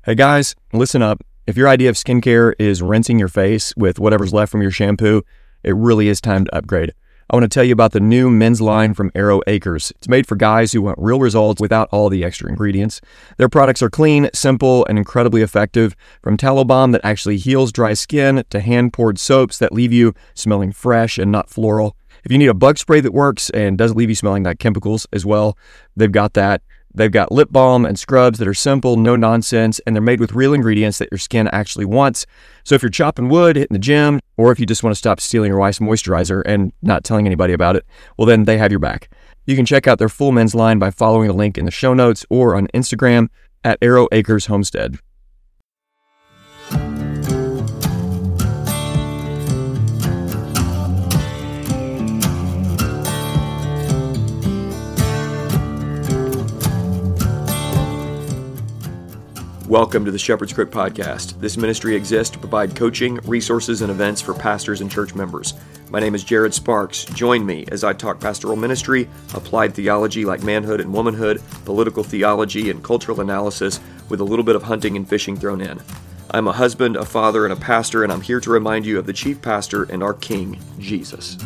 Hey guys, listen up. If your idea of skincare is rinsing your face with whatever's left from your shampoo, it really is time to upgrade. I want to tell you about the new men's line from Arrow Acres. It's made for guys who want real results without all the extra ingredients. Their products are clean, simple, and incredibly effective. From tallow balm that actually heals dry skin to hand-poured soaps that leave you smelling fresh and not floral. If you need a bug spray that works and doesn't leave you smelling like chemicals as well, they've got that. They've got lip balm and scrubs that are simple, no nonsense, and they're made with real ingredients that your skin actually wants. So if you're chopping wood, hitting the gym, or if you just want to stop stealing your wife's moisturizer and not telling anybody about it, well then they have your back. You can check out their full men's line by following the link in the show notes or on Instagram at Arrow Acres Homestead. Welcome to the Shepherd's Crook Podcast. This ministry exists to provide coaching, resources, and events for pastors and church members. My name is Jared Sparks. Join me as I talk pastoral ministry, applied theology like manhood and womanhood, political theology, and cultural analysis with a little bit of hunting and fishing thrown in. I'm a husband, a father, and a pastor, and I'm here to remind you of the chief pastor and our King, Jesus.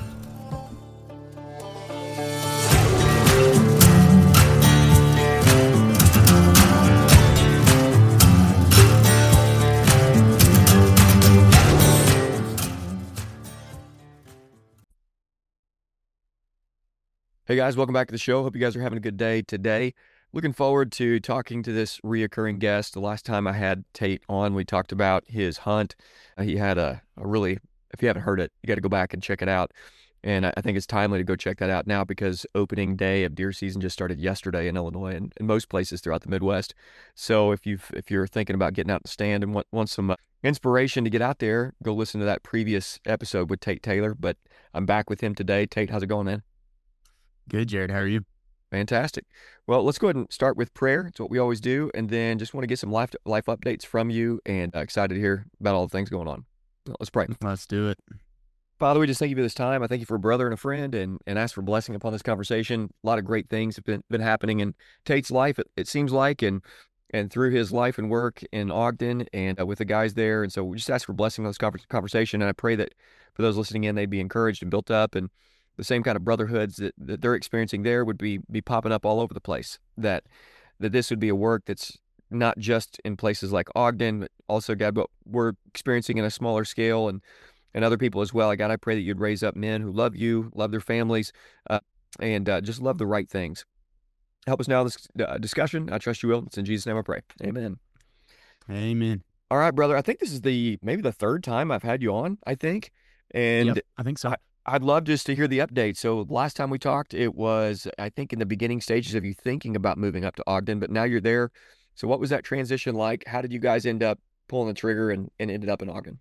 Hey guys, welcome back to the show. Hope you guys are having a good day today. Looking forward to talking to this reoccurring guest. The last time I had Tate on, we talked about his hunt. He had a really, if you haven't heard it, you got to go back and check it out. And I think it's timely to go check that out now because opening day of deer season just started yesterday in Illinois and in most places throughout the Midwest. So if you're thinking about getting out the stand and want some inspiration to get out there, go listen to that previous episode with Tate Taylor. But I'm back with him today. Tate, how's it going, man? Good, Jared. How are you? Fantastic. Well, let's go ahead and start with prayer. It's what we always do. And then just want to get some life updates from you and excited to hear about all the things going on. Let's pray. Let's do it. Father, we just thank you for this time. I thank you for a brother and a friend and ask for blessing upon this conversation. A lot of great things have been happening in Tate's life, it seems like, and through his life and work in Ogden and with the guys there. And so we just ask for blessing on this conversation. And I pray that for those listening in, they'd be encouraged and built up, and the same kind of brotherhoods that they're experiencing there would be popping up all over the place, that this would be a work that's not just in places like Ogden, but also, God, what we're experiencing in a smaller scale and other people as well. God, I pray that you'd raise up men who love you, love their families, and just love the right things. Help us now in this discussion. I trust you will. It's in Jesus' name I pray. Amen. Amen. All right, brother. I think this is maybe the third time I've had you on, I think. And yep, I think so. I'd love just to hear the update. So last time we talked, it was, I think, in the beginning stages of you thinking about moving up to Ogden, but now you're there. So what was that transition like? How did you guys end up pulling the trigger and ended up in Ogden?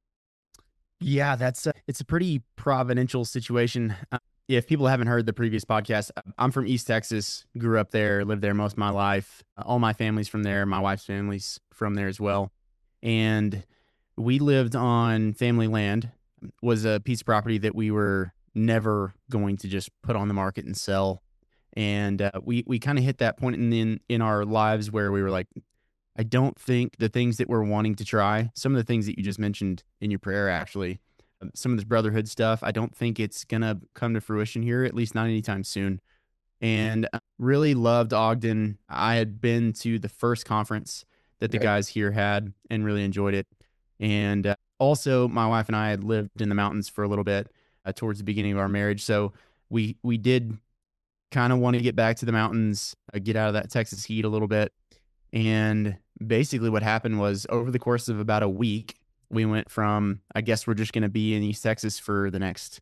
Yeah, it's a pretty providential situation. If people haven't heard the previous podcast, I'm from East Texas, grew up there, lived there most of my life. All my family's from there. My wife's family's from there as well. And we lived on family land. Was a piece of property that we were never going to just put on the market and sell. And we kind of hit that point in our lives where we were like, I don't think the things that we're wanting to try, some of the things that you just mentioned in your prayer, actually, some of this brotherhood stuff, I don't think it's going to come to fruition here, at least not anytime soon. And really loved Ogden. I had been to the first conference that the guys here had and really enjoyed it. And also, my wife and I had lived in the mountains for a little bit towards the beginning of our marriage. So we did kind of want to get back to the mountains, get out of that Texas heat a little bit. And basically what happened was over the course of about a week, we went from, I guess we're just going to be in East Texas for the next,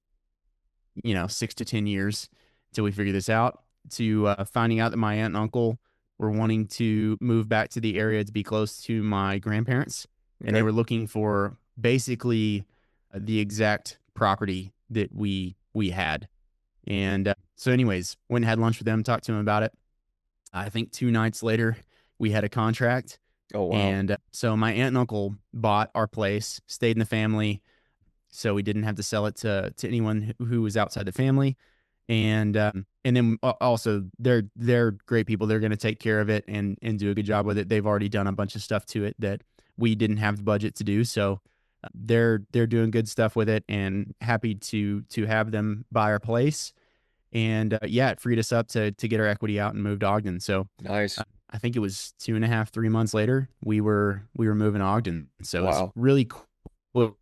6 to 10 years till we figure this out, to finding out that my aunt and uncle were wanting to move back to the area to be close to my grandparents. And they were looking for basically the exact property that we had. And so anyways, went and had lunch with them, talked to them about it. I think 2 nights later, we had a contract. Oh, wow. And so my aunt and uncle bought our place, stayed in the family, so we didn't have to sell it to anyone who was outside the family. And then also they're great people. They're going to take care of it and do a good job with it. They've already done a bunch of stuff to it that we didn't have the budget to do. So they're doing good stuff with it, and happy to have them buy our place. And yeah, it freed us up to get our equity out and move to Ogden. So Nice. I think it was 2.5, 3 months later, we were moving to Ogden. So it's Wow. really cool,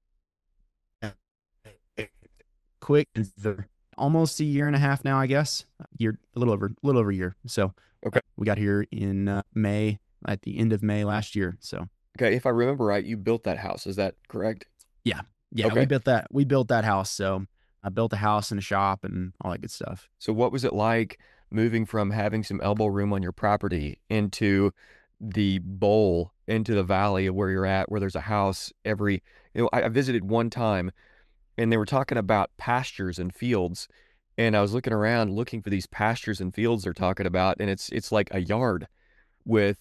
quick. Almost a year and a half now, I guess. A little over a year. So Okay. we got here in May, at the end of May last year. So Okay. If I remember right, you built that house. Is that correct? yeah, yeah, we Okay. built that. We built that house. So I built a house and a shop and all that good stuff. So what was it like moving from having some elbow room on your property into the bowl, into the valley of where you're at, where there's a house every, I visited one time and they were talking about pastures and fields. And I was looking around looking for these pastures and fields they're talking about. And it's like a yard with,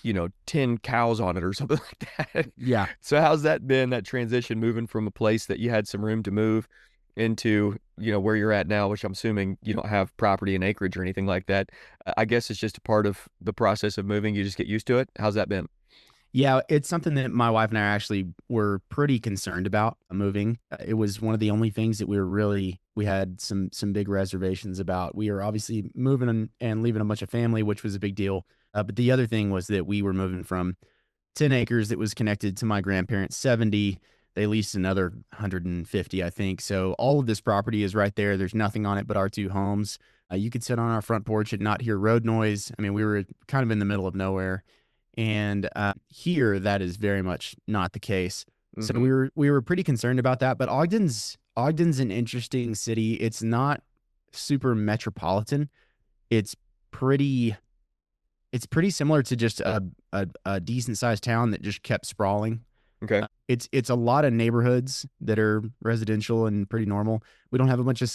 10 cows on it or something like that. Yeah. So how's that been, that transition moving from a place that you had some room to move into, where you're at now, which I'm assuming you don't have property and acreage or anything like that. I guess it's just a part of the process of moving. You just get used to it. How's that been? Yeah, it's something that my wife and I actually were pretty concerned about moving. It was one of the only things that we had some big reservations about. We were obviously moving and leaving a bunch of family, which was a big deal. But the other thing was that we were moving from 10 acres that was connected to my grandparents' 70. They leased another 150, I think. So all of this property is right there. There's nothing on it but our two homes. You could sit on our front porch and not hear road noise. I mean, we were kind of in the middle of nowhere. And here, that is very much not the case. So Hmm. we were pretty concerned about that. But Ogden's an interesting city. It's not super metropolitan. It's pretty it's pretty similar to just a decent sized town that just kept sprawling. Okay. It's a lot of neighborhoods that are residential and pretty normal. We don't have a bunch of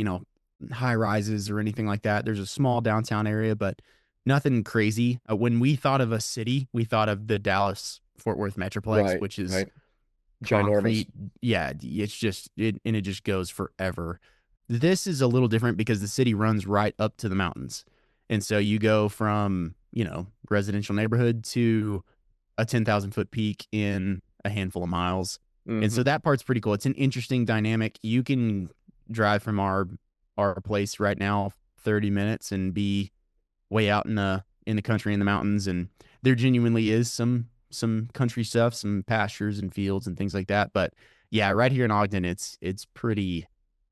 high rises or anything like that. There's a small downtown area, but nothing crazy. When we thought of a city, we thought of the Dallas Fort Worth Metroplex, Right. which is Right. Ginormous. concrete. Yeah, and it just goes forever. This is a little different because the city runs right up to the mountains. And so you go from, residential neighborhood to a 10,000-foot peak in a handful of miles. And Hmm. so that part's pretty cool. It's an interesting dynamic. You can drive from our place right now 30 minutes and be way out in the country in the mountains, and there genuinely is some country stuff, some pastures and fields and things like that. But yeah, right here in Ogden, it's pretty.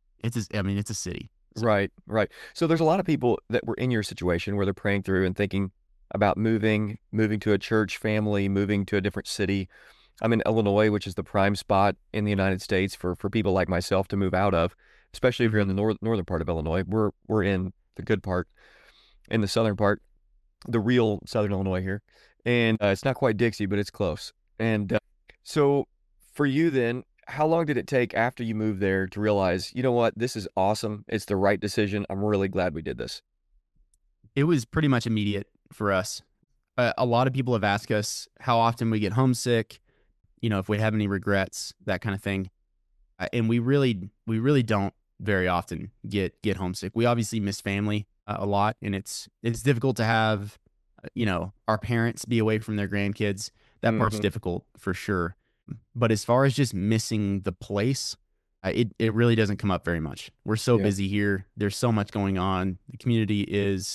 I mean, it's a city. So Right. Right. So there's a lot of people that were in your situation where they're praying through and thinking about moving to a church family, moving to a different city. I'm in Illinois, which is the prime spot in the United States for people like myself to move out of, especially if you're in the mhm. northern part of Illinois. We're in the good part, in the southern part, the real southern Illinois here, and it's not quite Dixie, but it's close. And so for you then, how long did it take after you moved there to realize, you know what, this is awesome. It's the right decision. I'm really glad we did this. It was pretty much immediate for us. A lot of people have asked us how often we get homesick, if we have any regrets, that kind of thing. And we really don't very often get homesick. We obviously miss family a lot, and it's difficult to have our parents be away from their grandkids. That part's Hmm. difficult for sure. But as far as just missing the place, it really doesn't come up very much. We're so Yeah. busy here. There's so much going on. The community is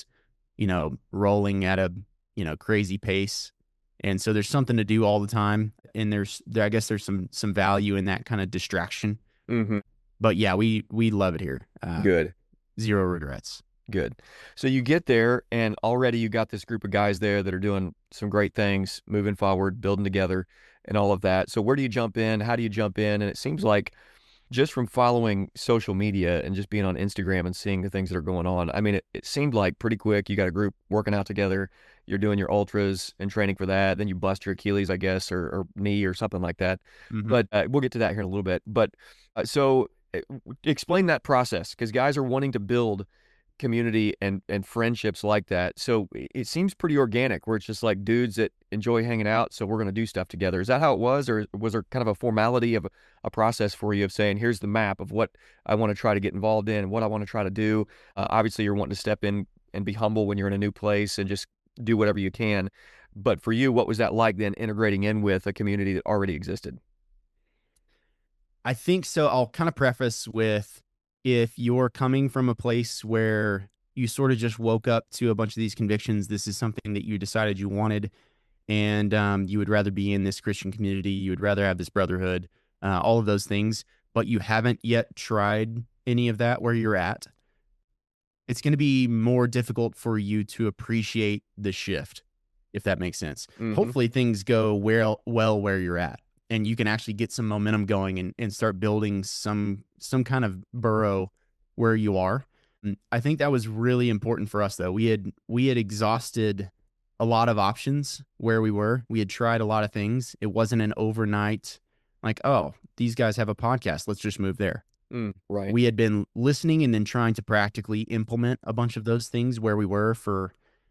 rolling at a crazy pace, and so there's something to do all the time. And I guess there's some value in that kind of distraction. Hmm. But yeah, we love it here. Good. Zero regrets. Good. So you get there and already you got this group of guys there that are doing some great things, moving forward, building together and all of that. So where do you jump in? How do you jump in? And it seems like just from following social media and just being on Instagram and seeing the things that are going on, I mean, it seemed like pretty quick. You got a group working out together. You're doing your ultras and training for that. Then you bust your Achilles, I guess, or knee or something like that. Hmm. But we'll get to that here in a little bit. But explain that process because guys are wanting to build community and friendships like that. So it seems pretty organic, where it's just like dudes that enjoy hanging out, so we're going to do stuff together. Is that how it was, or was there kind of a formality of a process for you of saying, here's the map of what I want to try to get involved in, what I want to try to do? Obviously, you're wanting to step in and be humble when you're in a new place and just do whatever you can. But for you, what was that like then, integrating in with a community that already existed? I think so. I'll kind of preface with, if you're coming from a place where you sort of just woke up to a bunch of these convictions, this is something that you decided you wanted, and you would rather be in this Christian community, you would rather have this brotherhood, all of those things, but you haven't yet tried any of that where you're at, it's going to be more difficult for you to appreciate the shift, if that makes sense. Hopefully things go well where you're at, and you can actually get some momentum going and start building some kind of burrow where you are. I think that was really important for us, though. We had exhausted a lot of options where we were. We had tried a lot of things. It wasn't an overnight, like, oh, these guys have a podcast, let's just move there. Right. We had been listening and then trying to practically implement a bunch of those things where we were for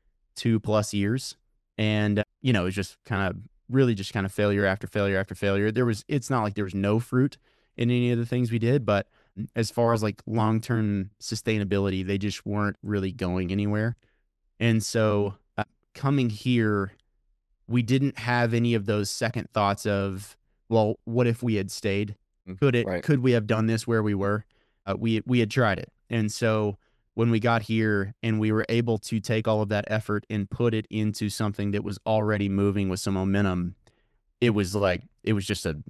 2+ years. And, it was just kind of failure after failure after failure. It's not like there was no fruit in any of the things we did, but as far as like long-term sustainability, they just weren't really going anywhere. And so coming here, we didn't have any of those second thoughts of, well, what if we had stayed? Could we have done this where we were? We had tried it. And so when we got here and we were able to take all of that effort and put it into something that was already moving with some momentum, it was just a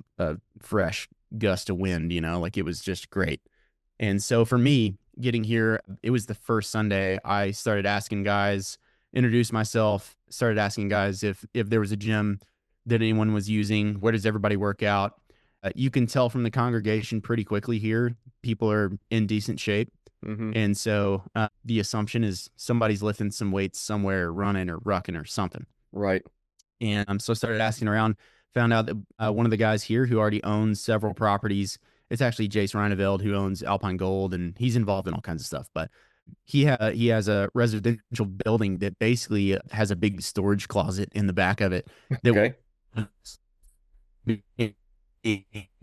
fresh gust of wind, like it was just great. And so for me, getting here, it was the first Sunday I started asking guys, introduced myself, started asking guys if there was a gym that anyone was using, where does everybody work out? You can tell from the congregation pretty quickly here, people are in decent shape. And so the assumption is somebody's lifting some weights somewhere, running or rucking or something. Right. And so I started asking around, found out that one of the guys here who already owns several properties, it's actually Jace Reineveld, who owns Alpine Gold, and he's involved in all kinds of stuff. But he has a residential building that basically has a big storage closet in the back of it. Okay. He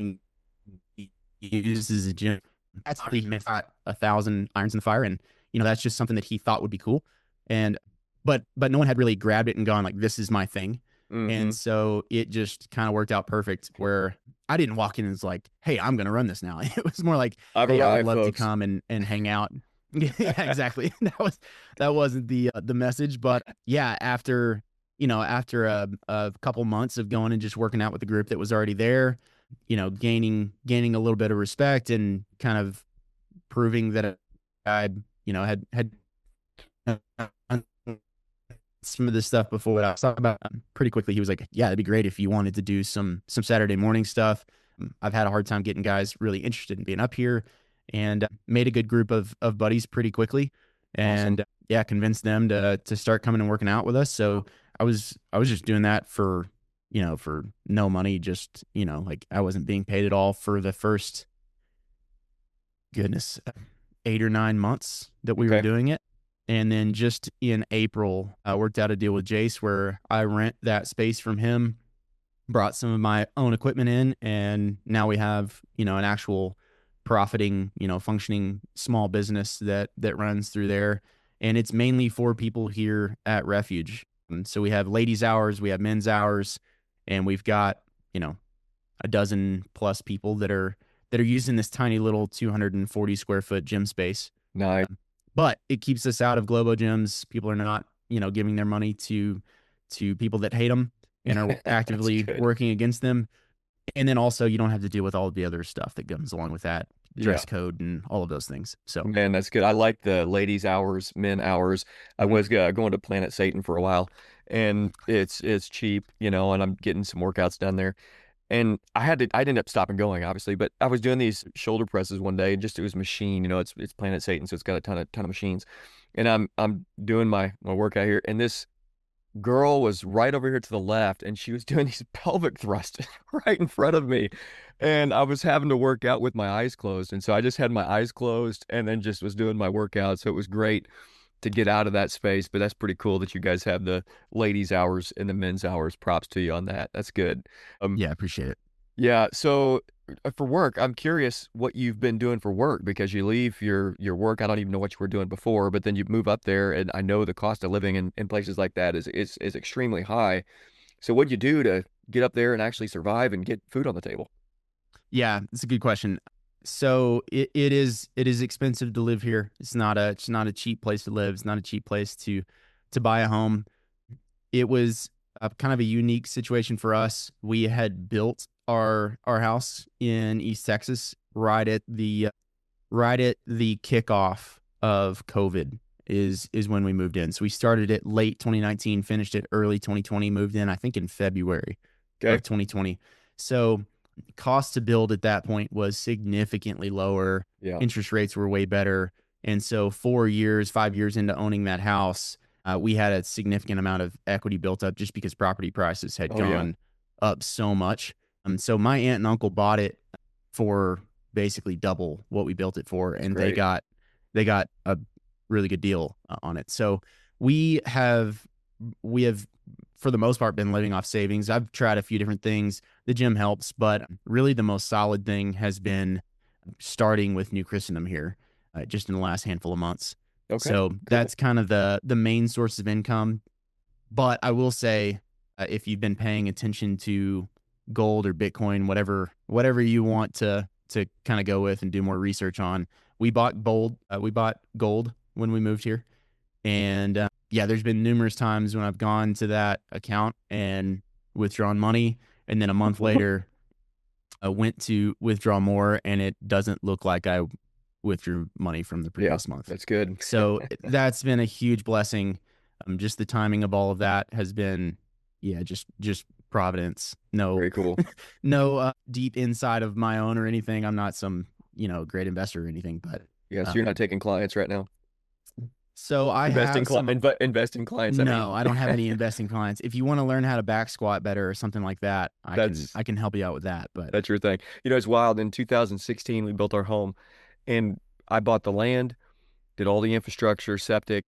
uses a gym. That's how he got 1,000 irons in the fire, and that's just something that he thought would be cool. And but no one had really grabbed it and gone like, this is my thing. And so it just kind of worked out perfect, where I didn't walk in and was like, hey, I'm gonna run this now. It was more like, hey, I'd love to come and hang out. Yeah, exactly. That wasn't the message, but yeah, after a couple months of going and just working out with the group that was already there, gaining a little bit of respect and kind of proving that I had some of this stuff before what I was talking about. Pretty quickly he was like, yeah, it'd be great if you wanted to do some Saturday morning stuff. I've had a hard time getting guys really interested in being up here, and made a good group of buddies pretty quickly. And awesome. Yeah, convinced them to start coming and working out with us. So I was just doing that for no money, just, like I wasn't being paid at all for the first, 8 or 9 months that we were doing it. And then just in April, I worked out a deal with Jace where I rent that space from him, brought some of my own equipment in, and now we have, an actual profiting, functioning small business that runs through there. And it's mainly for people here at Refuge. And so we have ladies' hours, we have men's hours, and we've got, a dozen plus people that are using this tiny little 240 square foot gym space. Nice. But it keeps us out of Globo gyms. People are not, giving their money to people that hate them and are actively working against them. And then also you don't have to deal with all of the other stuff that comes along with that, dress code and all of those things. So, man, that's good. I like the ladies' hours, men hours. I was going to Planet Satan for a while, and it's cheap, and I'm getting some workouts done there. And I ended up stopping going, obviously, but I was doing these shoulder presses one day, and just, it was machine, it's Planet Satan, so it's got a ton of machines. And I'm doing my workout here, and this girl was right over here to the left, and she was doing these pelvic thrusts right in front of me. And I was having to work out with my eyes closed. And so I just had my eyes closed and then just was doing my workout. So it was great to get out of that space. But that's pretty cool that you guys have the ladies' hours and the men's hours. Props to you on that. That's good. Yeah, I appreciate it. Yeah. So for work, I'm curious what you've been doing for work because you leave your work. I don't even know what you were doing before, but then you move up there, and I know the cost of living in places like that is extremely high. So what'd you do to get up there and actually survive and get food on the table? Yeah, it's a good question. So it is expensive to live here. It's not a cheap place to live. It's not a cheap place to buy a home. It was a kind of a unique situation for us. We had built our house in East Texas right at the kickoff of COVID is when we moved in. So we started it late 2019, finished it early 2020, moved in I think in February Okay. of 2020. So cost to build at that point was significantly lower. Yeah. Interest rates were way better. And so 4 years, 5 years into owning that house, we had a significant amount of equity built up just because property prices had Oh, yeah. gone up so much. So my aunt and uncle bought it for basically double what we built it for, and Great. they got a really good deal on it. So we have we have for the most part been living off savings. I've tried a few different things. The gym helps, but really the most solid thing has been starting with New Christendom here, just in the last handful of months. Okay. So Cool. that's kind of the main source of income. But I will say, if you've been paying attention to gold or Bitcoin, whatever you want to kind of go with and do more research on, we bought gold. We bought gold when we moved here, and yeah, there's been numerous times when I've gone to that account and withdrawn money, and then a month later, I went to withdraw more, and it doesn't look like I withdrew money from the Yeah, previous month. that's good. So that's been a huge blessing. Just the timing of all of that has been, yeah, just providence. No, Very cool. no deep inside of my own or anything. I'm not some, great investor or anything, but Yeah, so you're not taking clients right now. so I have some. Investing clients. I mean. No, I don't have any investing clients. If you want to learn how to back squat better or something like that, That's I can help you out with that. But that's your thing. It's wild. In 2016, we built our home, and I bought the land, did all the infrastructure, septic,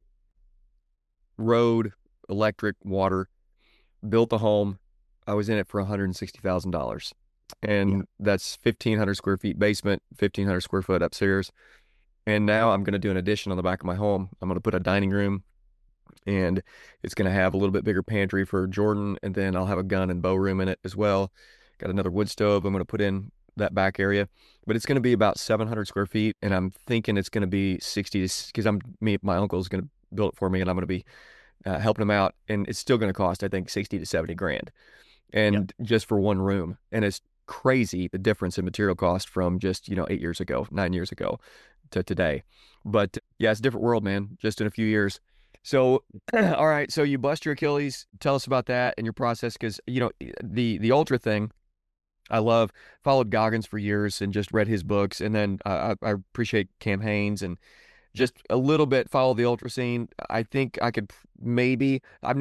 road, electric, water, built the home. I was in it for $160,000, and Yeah. that's 1,500 square feet basement, 1,500 square foot upstairs. And now I'm going to do an addition on the back of my home. I'm going to put a dining room, and it's going to have a little bit bigger pantry for Jordan, and then I'll have a gun and bow room in it as well. Got another wood stove I'm going to put in that back area, but it's going to be about 700 square feet, and I'm thinking it's going to be 60 because my uncle's going to build it for me, and I'm going to be helping him out, and it's still going to cost I think 60 to 70 grand, and just for one room, and it's crazy the difference in material cost from just 8 years ago, 9 years ago to today. But yeah, it's a different world, man, just in a few years. So, all right. So you bust your Achilles. Tell us about that and your process. Because, the ultra thing, I love, followed Goggins for years and just read his books. And then I appreciate Cam Hanes and just a little bit follow the ultra scene. I think I could I've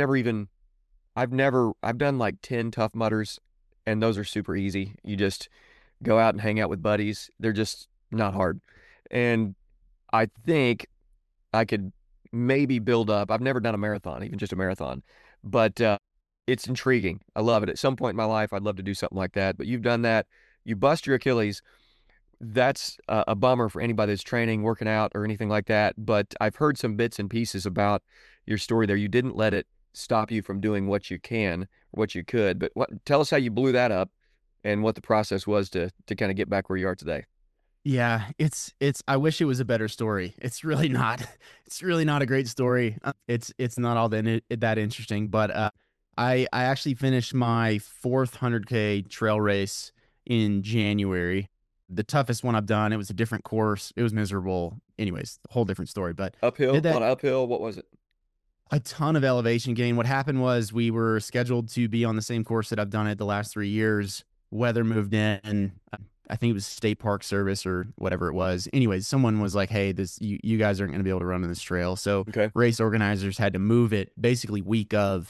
done like 10 Tough Mudders, and those are super easy. You just go out and hang out with buddies. They're just not hard. And I think I could maybe build up. I've never done a marathon, even just a marathon, but it's intriguing. I love it. At some point in my life, I'd love to do something like that. But you've done that. You bust your Achilles. That's a bummer for anybody that's training, working out, or anything like that. But I've heard some bits and pieces about your story there. You didn't let it stop you from doing what you can, or what you could. But tell us how you blew that up and what the process was to kind of get back where you are today. Yeah, I wish it was a better story. It's really not. It's really not a great story. It's not all that interesting, but I actually finished my fourth 100K trail race in January. The toughest one I've done. It was a different course. It was miserable. Anyways, a whole different story, but Uphill, did that on uphill. What was it? a ton of elevation gain. What happened was we were scheduled to be on the same course that I've done it the last 3 years. Weather moved in. I think it was State Park Service or whatever it was. Anyways, someone was like, "Hey, you guys aren't going to be able to run on this trail." So Okay. race organizers had to move it basically week of,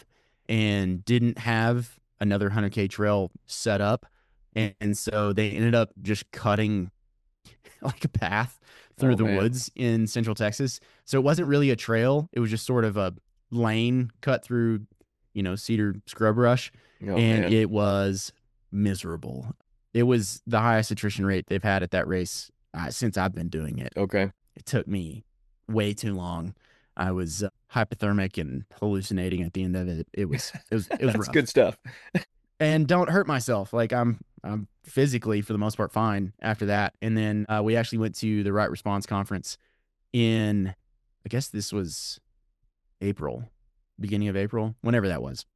and didn't have another 100K trail set up. And so they ended up just cutting like a path through the woods in Central Texas. So it wasn't really a trail. It was just sort of a lane cut through, cedar scrub brush. And it was miserable. It was the highest attrition rate they've had at that race since I've been doing it. Okay. It took me way too long. I was hypothermic and hallucinating at the end of it. It was That's rough. good stuff. And don't hurt myself. Like I'm physically for the most part fine after that. And then we actually went to the Right Response Conference in, I guess this was April, beginning of April, whenever that was.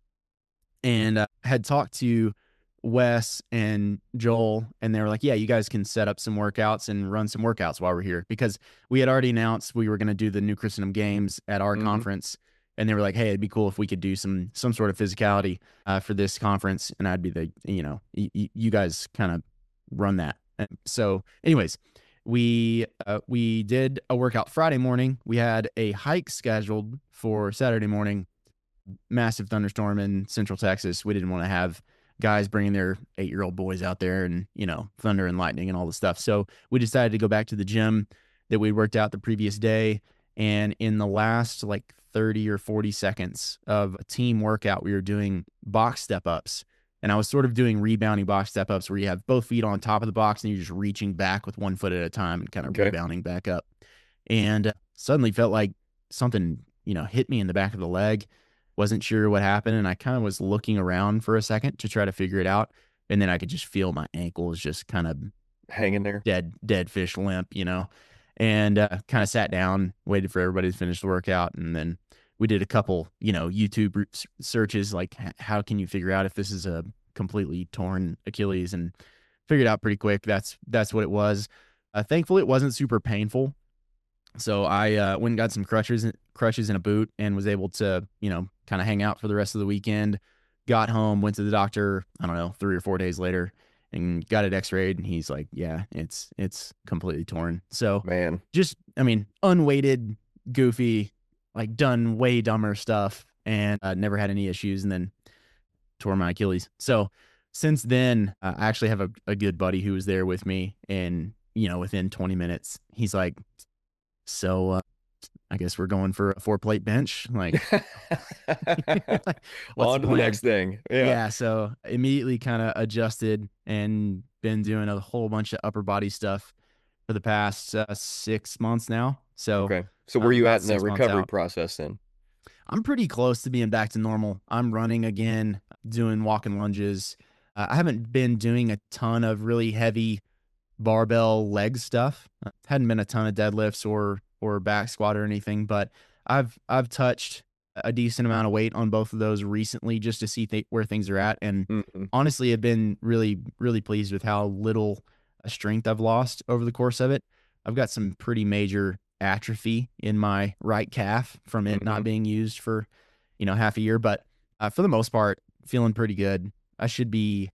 And had talked to Wes and Joel, and they were like, yeah, you guys can set up some workouts and run some workouts while we're here, because we had already announced we were going to do the New Christendom Games at our conference. And they were like, hey, it'd be cool if we could do some sort of physicality for this conference. And I'd be the, you guys kind of run that. And so anyways, we did a workout Friday morning. We had a hike scheduled for Saturday morning. Massive thunderstorm in Central Texas. We didn't want to have guys bringing their 8-year-old boys out there and, thunder and lightning and all the stuff. So we decided to go back to the gym that we worked out the previous day. And in the last 30 or 40 seconds of a team workout, we were doing box step ups. And I was sort of doing rebounding box step ups where you have both feet on top of the box and you're just reaching back with one foot at a time and kind of rebounding back up. And suddenly felt like something, hit me in the back of the leg. Wasn't sure what happened. And I kind of was looking around for a second to try to figure it out. And then I could just feel my ankles just kind of hanging there, dead fish limp, and kind of sat down, waited for everybody to finish the workout. And then we did a couple, YouTube searches, like how can you figure out if this is a completely torn Achilles, and figured out pretty quick. That's what it was. Thankfully, it wasn't super painful. So I went and got some crutches and a boot and was able to, kind of hang out for the rest of the weekend. Got home, went to the doctor, I don't know, 3 or 4 days later, and got it x-rayed, and he's like, yeah, it's completely torn. So just, unweighted, goofy, done way dumber stuff, and never had any issues, and then tore my Achilles. So since then, I actually have a good buddy who was there with me, and, within 20 minutes, he's like, so I guess we're going for a 4-plate bench. Like, well, on to the next thing. Yeah. So immediately kind of adjusted and been doing a whole bunch of upper body stuff for the past 6 months now. So, So where are you at in the recovery process then? I'm pretty close to being back to normal. I'm running again, doing walking lunges. I haven't been doing a ton of really heavy barbell leg stuff. Hadn't been a ton of deadlifts or back squat or anything, but I've touched a decent amount of weight on both of those recently just to see where things are at. And honestly, I've been really, really pleased with how little strength I've lost over the course of it. I've got some pretty major atrophy in my right calf from it not being used for, half a year, but for the most part, feeling pretty good. I should be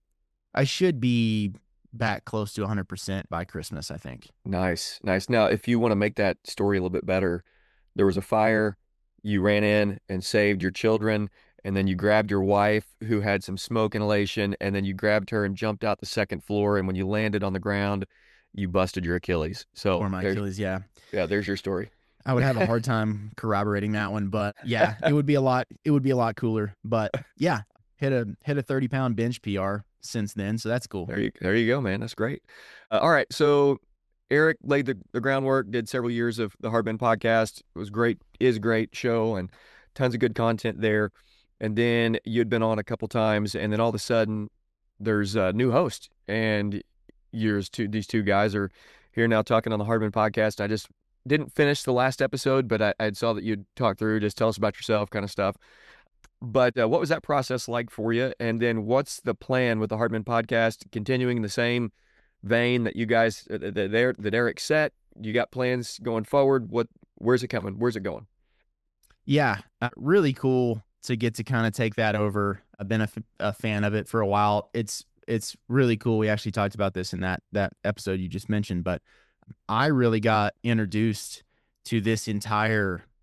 back close to 100% by Christmas, I think. Nice. Now, if you want to make that story a little bit better, there was a fire, you ran in and saved your children, and then you grabbed your wife who had some smoke inhalation, and then you grabbed her and jumped out the second floor, and when you landed on the ground, you busted your Achilles. So, or my Achilles, yeah. Yeah, there's your story. I would have a hard time corroborating that one, but yeah, it would be a lot cooler. But yeah, hit a 30-pound bench PR since then, so that's cool. There you go, man. That's great. All right, so Eric laid the groundwork, did several years of the Hardman podcast. It was great, is a great show, and tons of good content there. And then you'd been on a couple times, and then all of a sudden there's a new host, and these two guys are here now talking on the Hardman podcast. I just didn't finish the last episode, but I saw that you'd talk through, just tell us about yourself kind of stuff. But what was that process like for you? And then what's the plan with the Hardman podcast? Continuing in the same vein that you guys, that Eric set? You got plans going forward? Where's it coming? Where's it going? Yeah, really cool to get to kind of take that over. I've been a fan of it for a while. It's really cool. We actually talked about this in that episode you just mentioned, but I really got introduced to this entire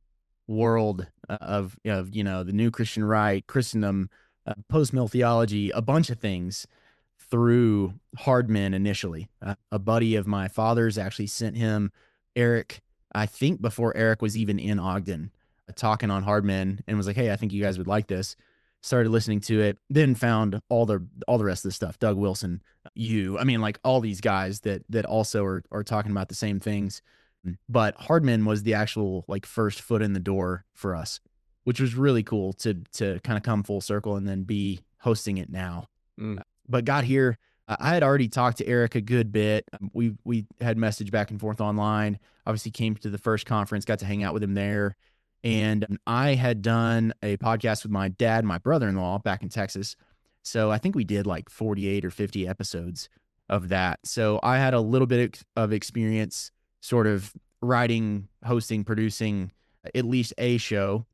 world of the New Christian Right, Christendom, post-mill theology, a bunch of things through Hardman initially. A buddy of my father's actually sent him Eric, I think before Eric was even in Ogden, talking on Hardman, and was like, "Hey, I think you guys would like this." Started listening to it, then found all the rest of the stuff. Doug Wilson, like all these guys that also are talking about the same things. But Hardman was the actual like first foot in the door for us, which was really cool to kind of come full circle and then be hosting it now. But got here, I had already talked to Eric a good bit. We had messaged back and forth online. Obviously came to the first conference, got to hang out with him there. And I had done a podcast with my dad and my brother-in-law back in Texas. So I think we did like 48 or 50 episodes of that. So I had a little bit of experience sort of writing, hosting, producing at least a show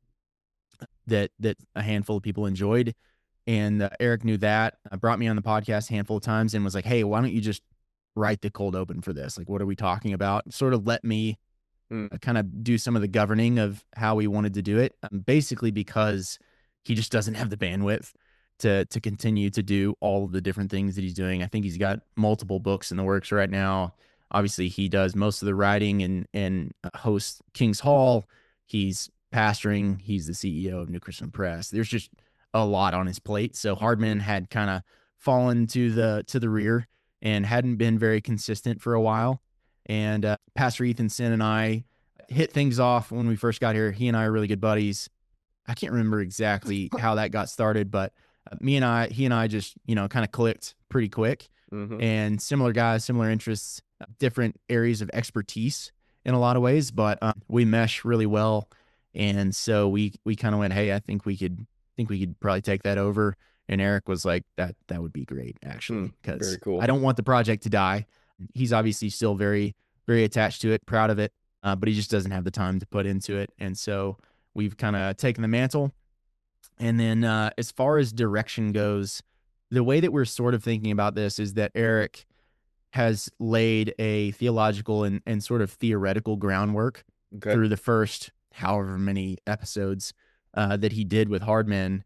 that a handful of people enjoyed. And Eric knew that, brought me on the podcast a handful of times and was like, "Hey, why don't you just write the cold open for this? Like, what are we talking about?" Sort of let me kind of do some of the governing of how we wanted to do it, basically because he just doesn't have the bandwidth to continue to do all of the different things that he's doing. I think he's got multiple books in the works right now. Obviously, he does most of the writing and hosts King's Hall. He's pastoring. He's the CEO of New Christian Press. There's just a lot on his plate. So Hardman had kind of fallen to the rear and hadn't been very consistent for a while. And Pastor Ethan Sin and I hit things off when we first got here. He and I are really good buddies. I can't remember exactly how that got started, but he and I just, kind of clicked pretty quick. And similar guys, similar interests, different areas of expertise in a lot of ways, but we mesh really well. And so we kind of went, "Hey, I think we could probably take that over." And Eric was like, that would be great, actually, because very cool. I don't want the project to die. He's obviously still very, very attached to it, proud of it, but he just doesn't have the time to put into it. And so we've kind of taken the mantle. And then as far as direction goes, the way that we're sort of thinking about this is that Eric has laid a theological and sort of theoretical groundwork through the first however many episodes that he did with Hardman.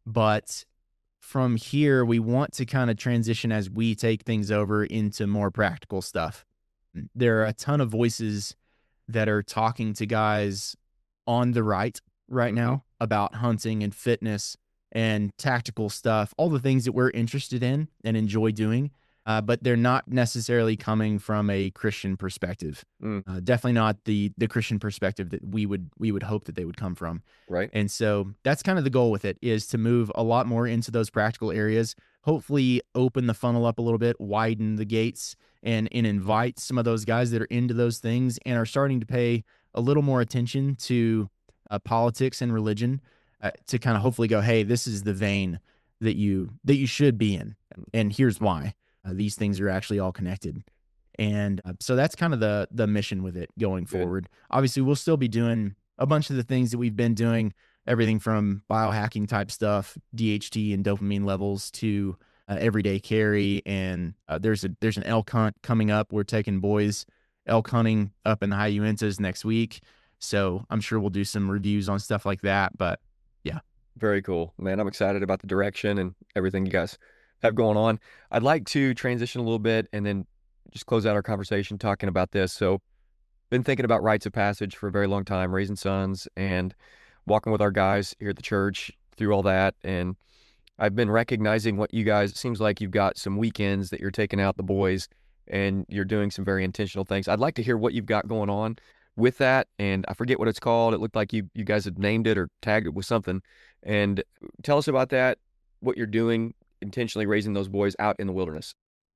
But from here, we want to kind of transition as we take things over into more practical stuff. There are a ton of voices that are talking to guys on the right now about hunting and fitness and tactical stuff, all the things that we're interested in and enjoy doing. But they're not necessarily coming from a Christian perspective. Definitely not the Christian perspective that we would hope that they would come from. Right. And so that's kind of the goal with it, is to move a lot more into those practical areas, hopefully open the funnel up a little bit, widen the gates, and invite some of those guys that are into those things and are starting to pay a little more attention to politics and religion, to kind of hopefully go, "Hey, this is the vein that you should be in, and here's why. These things are actually all connected." And so that's kind of the mission with it going forward. Obviously, we'll still be doing a bunch of the things that we've been doing, everything from biohacking type stuff, DHT and dopamine levels, to everyday carry. And there's an elk hunt coming up. We're taking boys elk hunting up in the High Uintas next week. So I'm sure we'll do some reviews on stuff like that. But yeah. Very cool, man. I'm excited about the direction and everything you guys have going on. I'd like to transition a little bit and then just close out our conversation talking about this. So been thinking about rites of passage for a very long time, raising sons and walking with our guys here at the church through all that. And I've been recognizing what you guys, it seems like you've got some weekends that you're taking out the boys and you're doing some very intentional things. I'd like to hear what you've got going on with that. And I forget what it's called. It looked like you guys had named it or tagged it with something. And tell us about that, what you're doing, intentionally raising those boys out in the wilderness.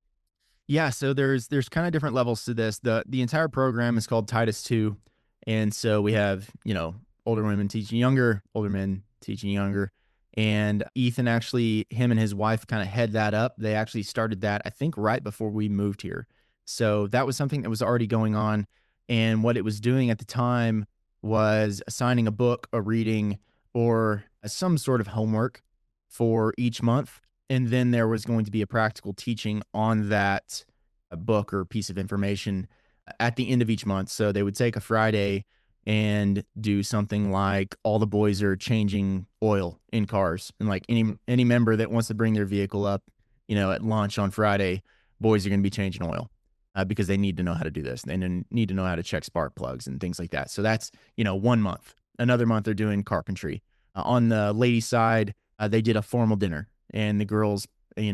Yeah, so there's kind of different levels to this. The entire program is called Titus 2. And so we have, older women teaching younger, older men teaching younger. And Ethan actually, him and his wife kind of head that up. They actually started that, I think, right before we moved here. So that was something that was already going on. And what it was doing at the time was assigning a book, a reading, or some sort of homework for each month. And then there was going to be a practical teaching on that book or piece of information at the end of each month. So they would take a Friday and do something like all the boys are changing oil in cars, and like any member that wants to bring their vehicle up, at lunch on Friday, boys are going to be changing oil. Because they need to know how to do this. They need to know how to check spark plugs and things like that. So that's, 1 month. Another month they're doing carpentry. On the ladies' side, they did a formal dinner, and the girls,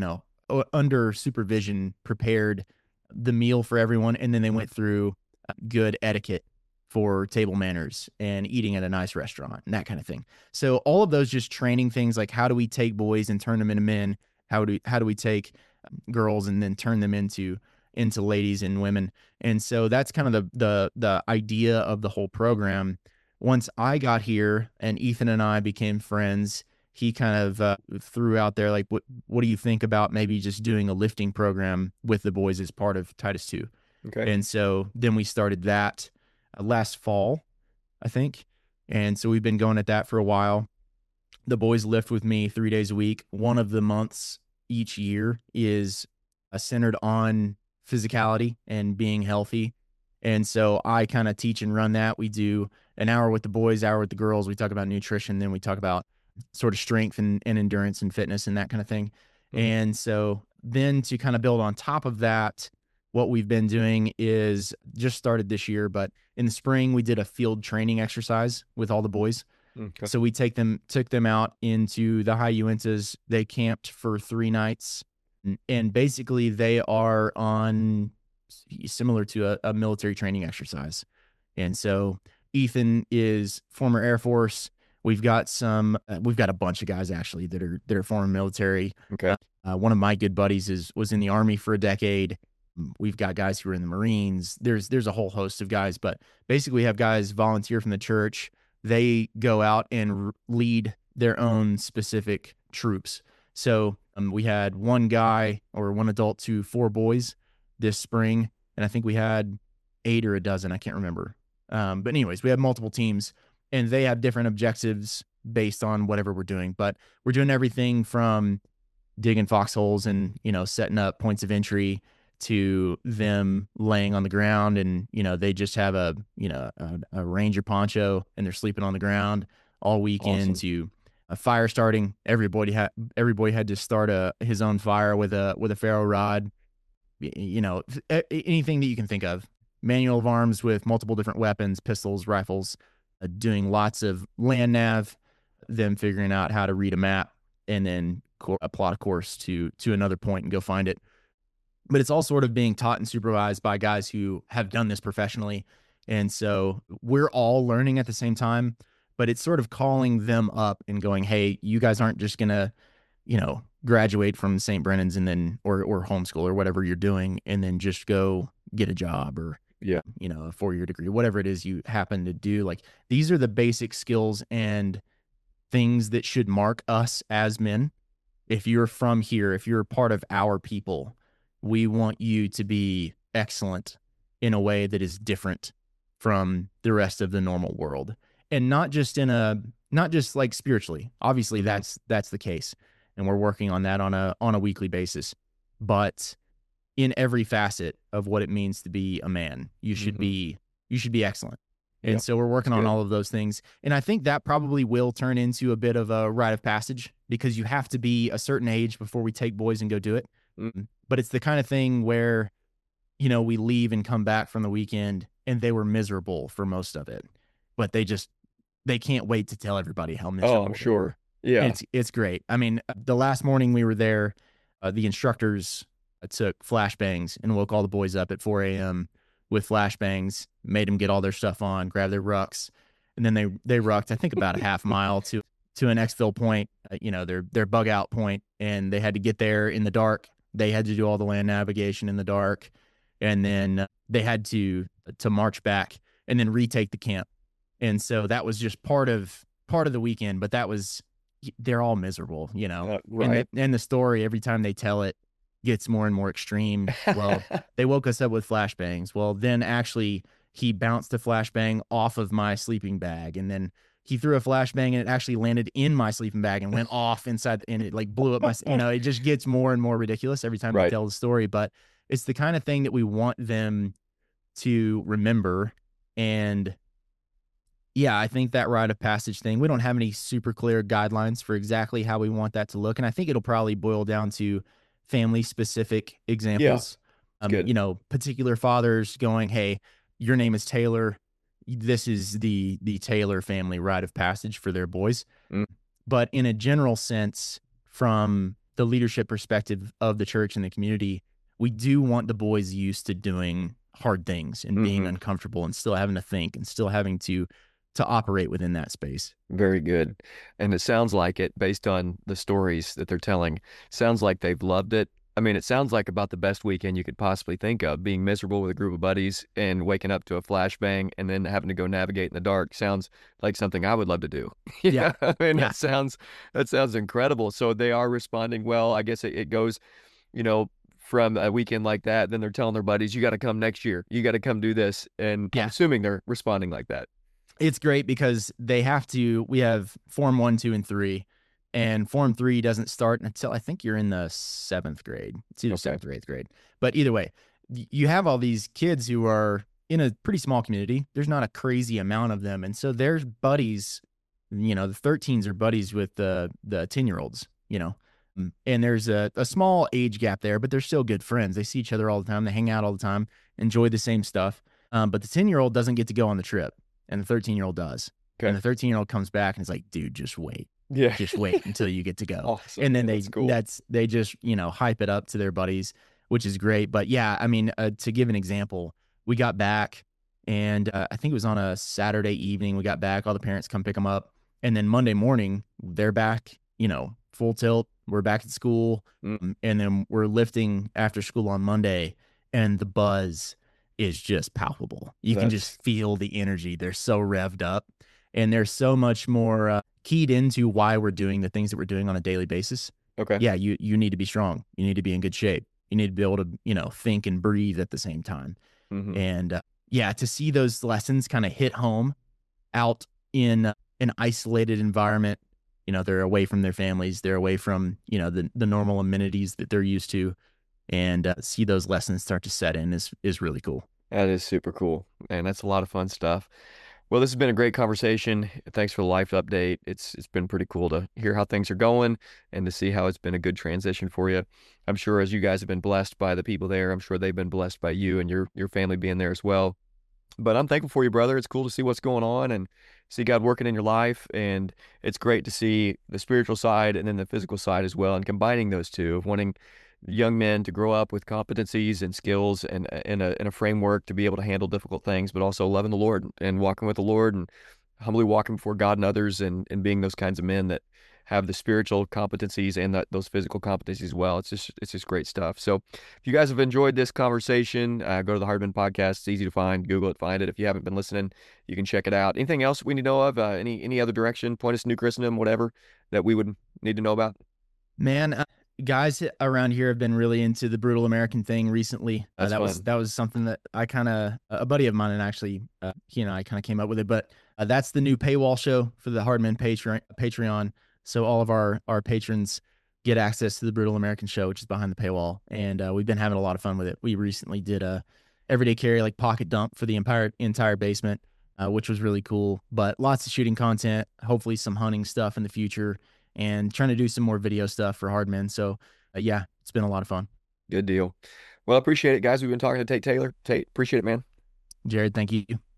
under supervision, prepared the meal for everyone. And then they went through good etiquette for table manners and eating at a nice restaurant and that kind of thing. So all of those just training things, like how do we take boys and turn them into men? How do we take girls and then turn them into ladies and women? And so that's kind of the idea of the whole program. Once I got here and Ethan and I became friends, he kind of threw out there, like, what do you think about maybe just doing a lifting program with the boys as part of Titus II? Okay. And so then we started that last fall, I think. And so we've been going at that for a while. The boys lift with me 3 days a week. One of the months each year is centered on physicality and being healthy. And so I kind of teach and run that. We do an hour with the boys, hour with the girls. We talk about nutrition, then we talk about sort of strength and endurance and fitness and that kind of thing. Mm-hmm. And so then to kind of build on top of that, what we've been doing is just started this year, but in the spring we did a field training exercise with all the boys. Okay. So we took them out into the high Uintas. They camped for 3 nights, and basically they are on similar to a military training exercise. And so Ethan is former Air Force. We've got a bunch of guys actually that are former military. Okay. One of my good buddies was in the Army for a decade. We've got guys who are in the Marines. There's a whole host of guys, but basically we have guys volunteer from the church. They go out and lead their own specific troops. So we had one guy or one adult to 4 boys this spring, and I think we had 8 or a dozen. I can't remember. But anyways, we have multiple teams, and they have different objectives based on whatever we're doing. But we're doing everything from digging foxholes and, setting up points of entry to them laying on the ground, and, they just have a Ranger poncho and they're sleeping on the ground all weekend. Awesome. To a fire starting. Everybody had to start his own fire with a ferro rod, anything that you can think of. Manual of arms with multiple different weapons, pistols, rifles, doing lots of land nav, them figuring out how to read a map and then plot a course to another point and go find it. But it's all sort of being taught and supervised by guys who have done this professionally. And so we're all learning at the same time, but it's sort of calling them up and going, hey, you guys aren't just going to, graduate from St. Brennan's and then, or homeschool or whatever you're doing, and then just go get a job or, a 4-year degree, whatever it is you happen to do. Like, these are the basic skills and things that should mark us as men. If you're from here, if you're part of our people, we want you to be excellent in a way that is different from the rest of the normal world. And not just like spiritually. Obviously that's the case. And we're working on that on a weekly basis. But in every facet of what it means to be a man, you should be excellent. And so we're working on all of those things. And I think that probably will turn into a bit of a rite of passage, because you have to be a certain age before we take boys and go do it. But it's the kind of thing where, we leave and come back from the weekend and they were miserable for most of it, but they can't wait to tell everybody how miserable. Oh, I'm sure. Yeah. It's great. I mean, the last morning we were there, the instructors took flashbangs and woke all the boys up at 4 a.m. with flashbangs, made them get all their stuff on, grab their rucks. And then they rucked, I think, about a half mile to an exfil point, their bug out point. And they had to get there in the dark. They had to do all the land navigation in the dark. And then they had to march back and then retake the camp. And so that was just part of the weekend, but they're all miserable, right. And the story, every time they tell it, gets more and more extreme. Well, they woke us up with flashbangs. Well, then actually he bounced a flashbang off of my sleeping bag, and then he threw a flashbang and it actually landed in my sleeping bag and went off inside, and it like blew up my, it just gets more and more ridiculous every time they tell the story. But it's the kind of thing that we want them to remember. And Yeah, I think that rite of passage thing, we don't have any super clear guidelines for exactly how we want that to look. And I think it'll probably boil down to family specific Yeah, examples. it's good. Particular fathers going, hey, your name is Taylor. This is the Taylor family rite of passage for their boys. Mm, But in a general sense, from the leadership perspective of the church and the community, we do want the boys used to doing hard things and being uncomfortable and still having to think and still having to operate within that space. very good. And it sounds like it, based on the stories that they're telling, sounds like they've loved it. I mean, it sounds like about the best weekend you could possibly think of. Being miserable with a group of buddies and waking up to a flashbang and then having to go navigate in the dark sounds like something I would love to do. Yeah. I mean, Yeah. that sounds incredible. So they are responding well. I guess it goes, from a weekend like that, then they're telling their buddies, you got to come next year. You got to come do this. And I'm Yeah. assuming they're responding like that. It's great because we have Form 1, 2, and 3. And Form 3 doesn't start until I think you're in the 7th grade. It's either Okay. 7th or 8th grade. But either way, you have all these kids who are in a pretty small community. There's not a crazy amount of them. And so there's buddies, the 13s are buddies with the 10-year-olds, and there's a small age gap there, but they're still good friends. They see each other all the time. They hang out all the time, enjoy the same stuff. But the 10-year-old doesn't get to go on the trip, and the 13-year-old does. Okay. And the 13-year-old comes back and is like, dude, just wait. Yeah. Just wait until you get to go. Awesome. And then That's cool. they just, hype it up to their buddies, which is great. But yeah, I mean, to give an example, we got back and I think it was on a Saturday evening. We got back, all the parents come pick them up. And then Monday morning, they're back, full tilt. We're back at school. And then we're lifting after school on Monday, and the buzz is just palpable. You can just feel the energy. They're so revved up, and they're so much more keyed into why we're doing the things that we're doing on a daily basis. Okay. Yeah, you need to be strong. You need to be in good shape. You need to be able to, think and breathe at the same time. And to see those lessons kind of hit home out in an isolated environment, they're away from their families, they're away from, the normal amenities that they're used to, and see those lessons start to set in is really cool. That is super cool. Man, that's a lot of fun stuff. Well, this has been a great conversation. Thanks for the life update. It's been pretty cool to hear how things are going and to see how it's been a good transition for you. I'm sure as you guys have been blessed by the people there, I'm sure they've been blessed by you and your family being there as well. But I'm thankful for you, brother. It's cool to see what's going on and see God working in your life. And it's great to see the spiritual side and then the physical side as well, and combining those two of wanting young men to grow up with competencies and skills and in a framework to be able to handle difficult things, but also loving the Lord and walking with the Lord and humbly walking before God and others, and being those kinds of men that have the spiritual competencies and those physical competencies as well. It's just great stuff. So if you guys have enjoyed this conversation, go to the Hardman Podcast. It's easy to find. Google it, find it. If you haven't been listening, you can check it out. Anything else we need to know of? Any other direction? Point us to New Christendom, whatever that we would need to know about? Man, guys around here have been really into the Brutal American thing recently. That's fun. That was something that I kind of, a buddy of mine, and actually he and I kind of came up with it. But that's the new paywall show for the Hardman Patreon. So all of our patrons get access to the Brutal American show, which is behind the paywall, and we've been having a lot of fun with it. We recently did a everyday carry, like pocket dump for the entire basement, which was really cool. But lots of shooting content, hopefully some hunting stuff in the future, and trying to do some more video stuff for Hardman. So it's been a lot of fun. Good deal. Well, I appreciate it, guys. We've been talking to Tate Taylor. Tate, appreciate it, man. Jared, thank you.